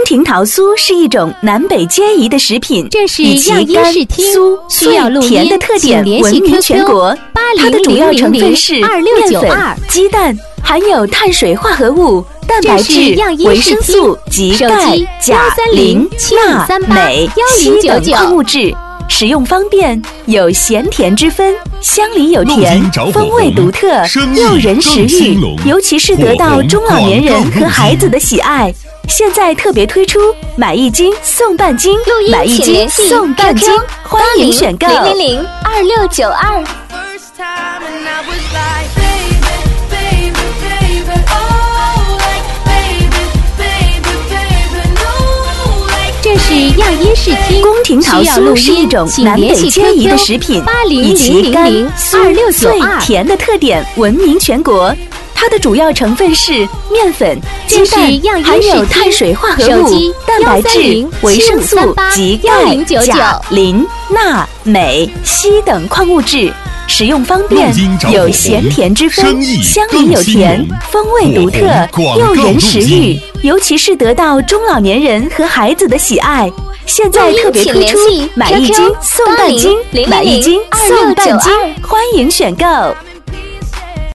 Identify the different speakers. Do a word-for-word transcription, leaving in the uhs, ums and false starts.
Speaker 1: 廷桃酥是一种南北皆宜的食品，
Speaker 2: 这是
Speaker 1: 以其
Speaker 2: 样音
Speaker 1: 干、
Speaker 2: 视听
Speaker 1: 酥、
Speaker 2: 需要录
Speaker 1: 脆、甜的
Speaker 2: 音
Speaker 1: 特点
Speaker 2: 请联系
Speaker 1: 闻名
Speaker 2: Q Q
Speaker 1: 全国。它的主要成分是
Speaker 2: 二六
Speaker 1: 面粉
Speaker 2: 九二、
Speaker 1: 鸡蛋，含有碳水化合物、蛋白
Speaker 2: 这是
Speaker 1: 质
Speaker 2: 样、音
Speaker 1: 维
Speaker 2: 视听
Speaker 1: 生素及
Speaker 2: 手
Speaker 1: 钙
Speaker 2: 机、
Speaker 1: 钾、磷、钠、镁、硒等矿物质。食用方便，有咸甜之分，乡里有甜，风味独特，诱人食欲，尤其是得到中老年人和孩子的喜爱。现在特别推出买一斤送半斤，买一斤送半斤，欢迎选购
Speaker 2: 零零零二六九二。这是样音视听，
Speaker 1: 宫廷桃酥是一种南北皆宜的食品，以其干、酥、脆、甜的特点闻名全国。它的主要成分是面粉、鸡蛋，含有碳水化合物、蛋白质、维生素及钙、钾、磷、钠、镁、硒等矿物质。食用方便，有咸甜之分，乡里有甜，风味独特，诱人食欲，尤其是得到中老年人和孩子的喜爱。现在特别推出买一斤送半斤，买一斤送半斤，欢迎选购。